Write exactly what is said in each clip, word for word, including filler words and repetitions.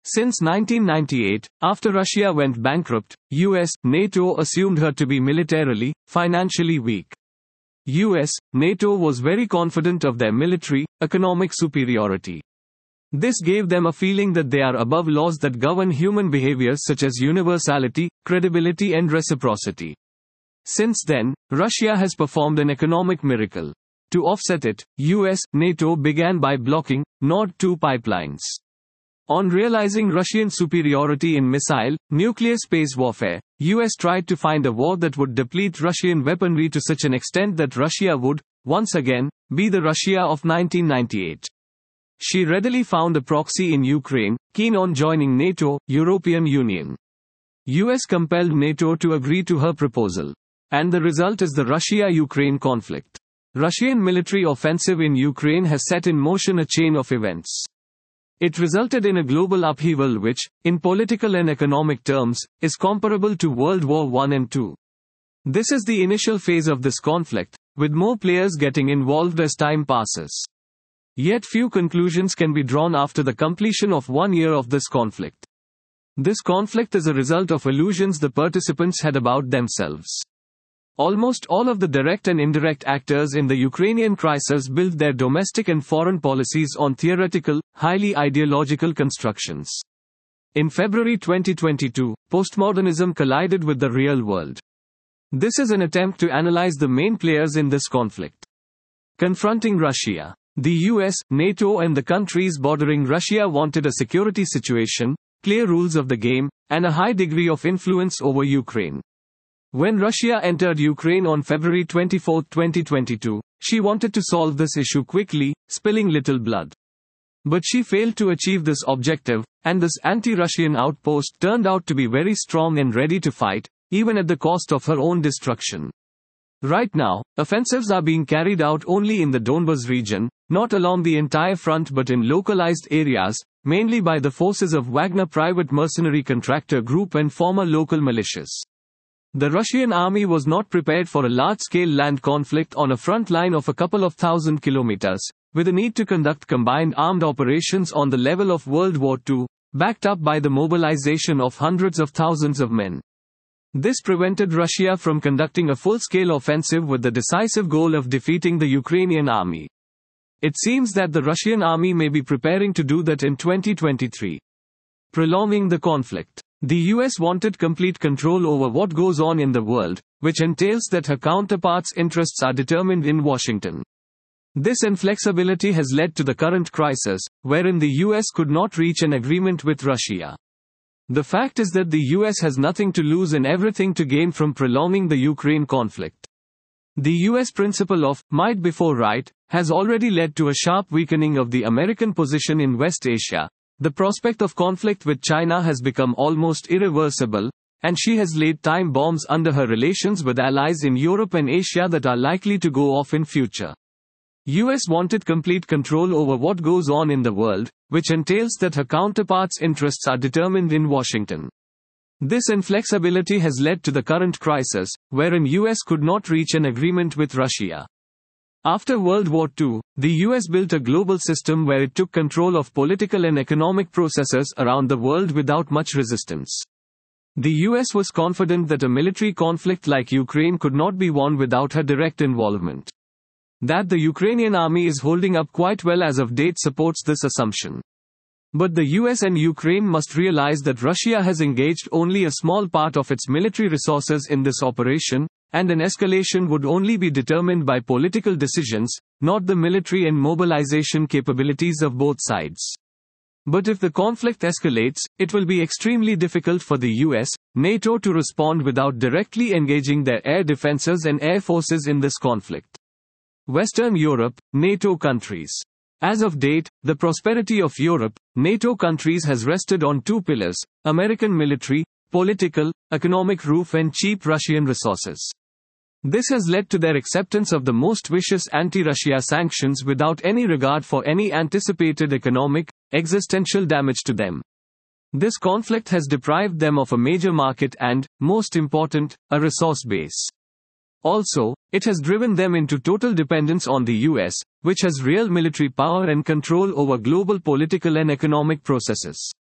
Since nineteen ninety-eight, after Russia went bankrupt, U S, NATO assumed her to be militarily, financially weak. U S, NATO was very confident of their military, economic superiority. This gave them a feeling that they are above laws that govern human behaviors such as universality, credibility and reciprocity. Since then, Russia has performed an economic miracle. To offset it, U S, NATO began by blocking Nord two pipelines. On realizing Russian superiority in missile, nuclear space warfare, U S tried to find a war that would deplete Russian weaponry to such an extent that Russia would, once again, be the Russia of nineteen ninety-eight. She readily found a proxy in Ukraine, keen on joining NATO, European Union. U S compelled NATO to agree to her proposal. And the result is the Russia-Ukraine conflict. Russian military offensive in Ukraine has set in motion a chain of events. It resulted in a global upheaval which, in political and economic terms, is comparable to World War One and Two. This is the initial phase of this conflict, with more players getting involved as time passes. Yet few conclusions can be drawn after the completion of one year of this conflict. This conflict is a result of illusions the participants had about themselves. Almost all of the direct and indirect actors in the Ukrainian crisis built their domestic and foreign policies on theoretical, highly ideological constructions. In February twenty twenty-two, postmodernism collided with the real world. This is an attempt to analyze the main players in this conflict. Confronting Russia. The U S, NATO and the countries bordering Russia wanted a security situation, clear rules of the game, and a high degree of influence over Ukraine. When Russia entered Ukraine on February twenty-fourth, twenty twenty-two, she wanted to solve this issue quickly, spilling little blood. But she failed to achieve this objective, and this anti-Russian outpost turned out to be very strong and ready to fight, even at the cost of her own destruction. Right now, offensives are being carried out only in the Donbas region, not along the entire front but in localized areas, mainly by the forces of Wagner private mercenary contractor group and former local militias. The Russian army was not prepared for a large-scale land conflict on a front line of a couple of thousand kilometers, with a need to conduct combined armed operations on the level of World War Two, backed up by the mobilization of hundreds of thousands of men. This prevented Russia from conducting a full-scale offensive with the decisive goal of defeating the Ukrainian army. It seems that the Russian army may be preparing to do that in twenty twenty-three. Prolonging the conflict. The U S wanted complete control over what goes on in the world, which entails that her counterparts' interests are determined in Washington. This inflexibility has led to the current crisis, wherein the U S could not reach an agreement with Russia. The fact is that the U S has nothing to lose and everything to gain from prolonging the Ukraine conflict. The U S principle of might before right has already led to a sharp weakening of the American position in West Asia. The prospect of conflict with China has become almost irreversible, and she has laid time bombs under her relations with allies in Europe and Asia that are likely to go off in future. U S wanted complete control over what goes on in the world, which entails that her counterparts' interests are determined in Washington. This inflexibility has led to the current crisis, wherein U S could not reach an agreement with Russia. After World War Two, the U S built a global system where it took control of political and economic processes around the world without much resistance. The U S was confident that a military conflict like Ukraine could not be won without her direct involvement. That the Ukrainian army is holding up quite well as of date supports this assumption. But the U S and Ukraine must realize that Russia has engaged only a small part of its military resources in this operation, and an escalation would only be determined by political decisions, not the military and mobilization capabilities of both sides. But if the conflict escalates, it will be extremely difficult for the U S, NATO to respond without directly engaging their air defenses and air forces in this conflict. Western Europe, NATO countries. As of date, the prosperity of Europe, NATO countries has rested on two pillars: American military, political, economic roof and cheap Russian resources. This has led to their acceptance of the most vicious anti-Russia sanctions without any regard for any anticipated economic, existential damage to them. This conflict has deprived them of a major market and, most important, a resource base. Also, it has driven them into total dependence on the U S, which has real military power and control over global political and economic processes.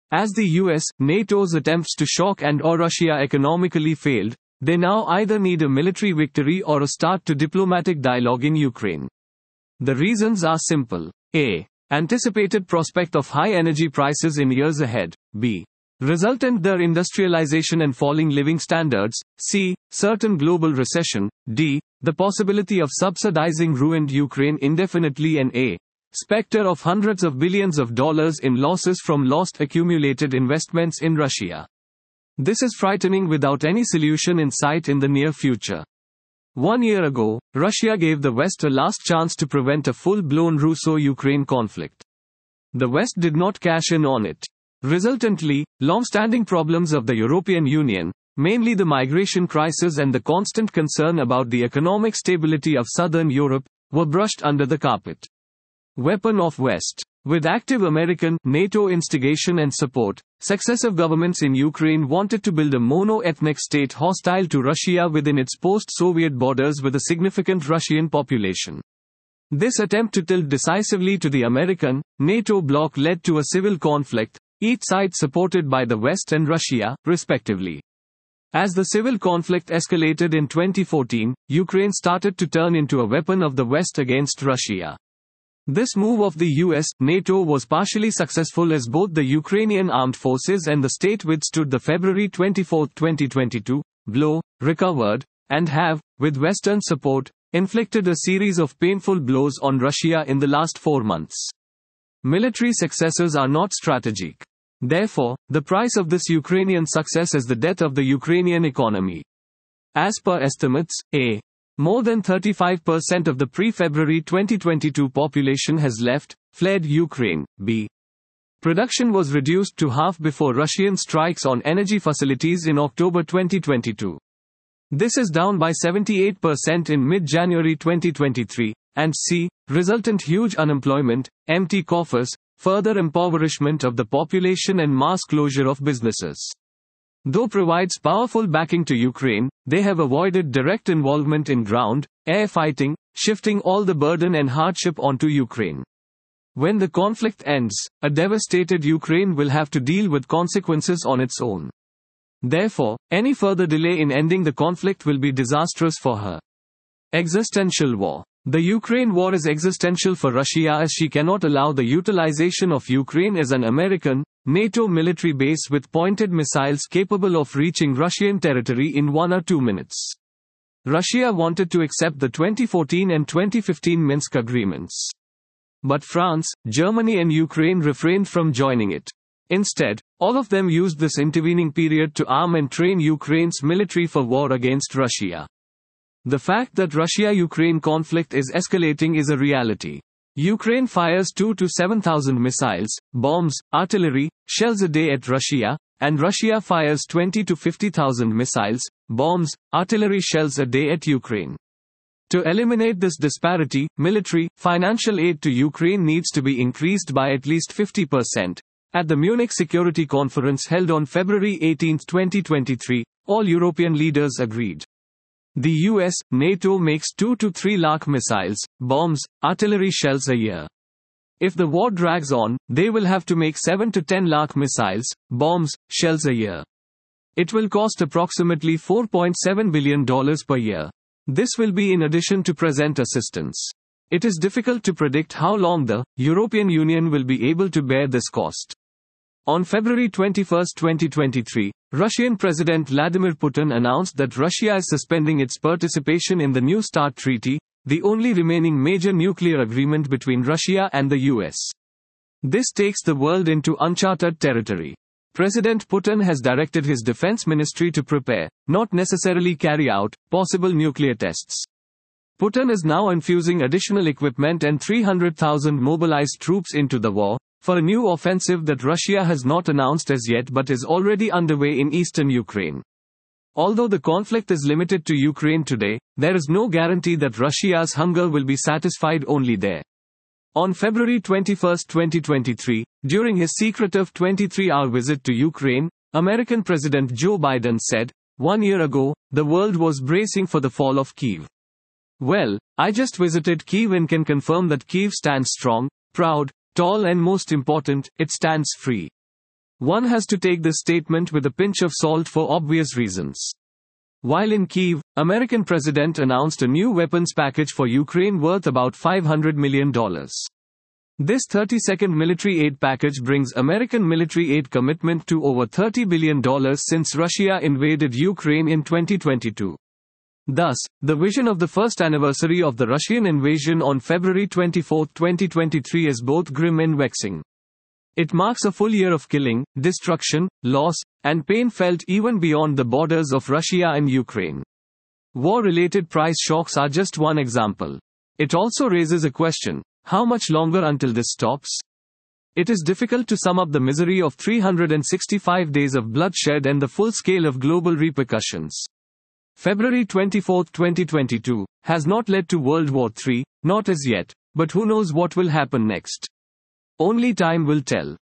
As the U S, NATO's attempts to shock and or Russia economically failed, they now either need a military victory or a start to diplomatic dialogue in Ukraine. The reasons are simple. A. Anticipated prospect of high energy prices in years ahead. B. Resultant deindustrialization and falling living standards. C. Certain global recession. D. The possibility of subsidizing ruined Ukraine indefinitely. And A. Spectre of hundreds of billions of dollars in losses from lost accumulated investments in Russia. This is frightening without any solution in sight in the near future. One year ago, Russia gave the West a last chance to prevent a full-blown Russo-Ukraine conflict. The West did not cash in on it. Resultantly, long-standing problems of the European Union, mainly the migration crisis and the constant concern about the economic stability of southern Europe, were brushed under the carpet. Weapon of West. With active American, NATO instigation and support, successive governments in Ukraine wanted to build a mono-ethnic state hostile to Russia within its post-Soviet borders with a significant Russian population. This attempt to tilt decisively to the American, NATO bloc led to a civil conflict, each side supported by the West and Russia, respectively. As the civil conflict escalated in twenty fourteen, Ukraine started to turn into a weapon of the West against Russia. This move of the U S, NATO was partially successful as both the Ukrainian armed forces and the state withstood the February twenty-fourth, twenty twenty-two, blow, recovered, and have, with Western support, inflicted a series of painful blows on Russia in the last four months. Military successes are not strategic. Therefore, the price of this Ukrainian success is the death of the Ukrainian economy. As per estimates, a more than thirty-five percent of the pre-February twenty twenty-two population has left, fled Ukraine. B. Production was reduced to half before Russian strikes on energy facilities in October twenty twenty-two. This is down by seventy-eight percent in mid-January twenty twenty-three. And C. Resultant huge unemployment, empty coffers, further impoverishment of the population and mass closure of businesses. Though provides powerful backing to Ukraine, they have avoided direct involvement in ground, air fighting, shifting all the burden and hardship onto Ukraine. When the conflict ends, a devastated Ukraine will have to deal with consequences on its own. Therefore, any further delay in ending the conflict will be disastrous for her. Existential war. The Ukraine war is existential for Russia as she cannot allow the utilization of Ukraine as an American, NATO military base with pointed missiles capable of reaching Russian territory in one or two minutes. Russia wanted to accept the twenty fourteen and twenty fifteen Minsk agreements. But France, Germany and Ukraine refrained from joining it. Instead, all of them used this intervening period to arm and train Ukraine's military for war against Russia. The fact that Russia-Ukraine conflict is escalating is a reality. Ukraine fires two to seven thousand missiles, bombs, artillery, shells a day at Russia, and Russia fires twenty to fifty thousand missiles, bombs, artillery shells a day at Ukraine. To eliminate this disparity, military, financial aid to Ukraine needs to be increased by at least fifty percent. At the Munich Security Conference held on February eighteenth, twenty twenty-three, all European leaders agreed. The U S, NATO makes two to three lakh missiles, bombs, artillery shells a year. If the war drags on, they will have to make seven to ten lakh missiles, bombs, shells a year. It will cost approximately four point seven billion dollars per year. This will be in addition to present assistance. It is difficult to predict how long the European Union will be able to bear this cost. On February twenty-first, twenty twenty-three, Russian President Vladimir Putin announced that Russia is suspending its participation in the New START Treaty, the only remaining major nuclear agreement between Russia and the U S. This takes the world into uncharted territory. President Putin has directed his defense ministry to prepare, not necessarily carry out, possible nuclear tests. Putin is now infusing additional equipment and three hundred thousand mobilized troops into the war, for a new offensive that Russia has not announced as yet but is already underway in eastern Ukraine. Although the conflict is limited to Ukraine today, there is no guarantee that Russia's hunger will be satisfied only there. On February twenty-first, twenty twenty-three, during his secretive twenty-three hour visit to Ukraine, American President Joe Biden said, "One year ago, the world was bracing for the fall of Kyiv. Well, I just visited Kyiv and can confirm that Kyiv stands strong, proud, tall and most important, it stands free." One has to take this statement with a pinch of salt for obvious reasons. While in Kyiv, American president announced a new weapons package for Ukraine worth about five hundred million dollars. This thirty-second military aid package brings American military aid commitment to over thirty billion dollars since Russia invaded Ukraine in twenty twenty-two. Thus, the vision of the first anniversary of the Russian invasion on February twenty-fourth, twenty twenty-three is both grim and vexing. It marks a full year of killing, destruction, loss, and pain felt even beyond the borders of Russia and Ukraine. War-related price shocks are just one example. It also raises a question: how much longer until this stops? It is difficult to sum up the misery of three hundred sixty-five days of bloodshed and the full scale of global repercussions. February twenty-fourth, twenty twenty-two, has not led to World War Three, not as yet, but who knows what will happen next. Only time will tell.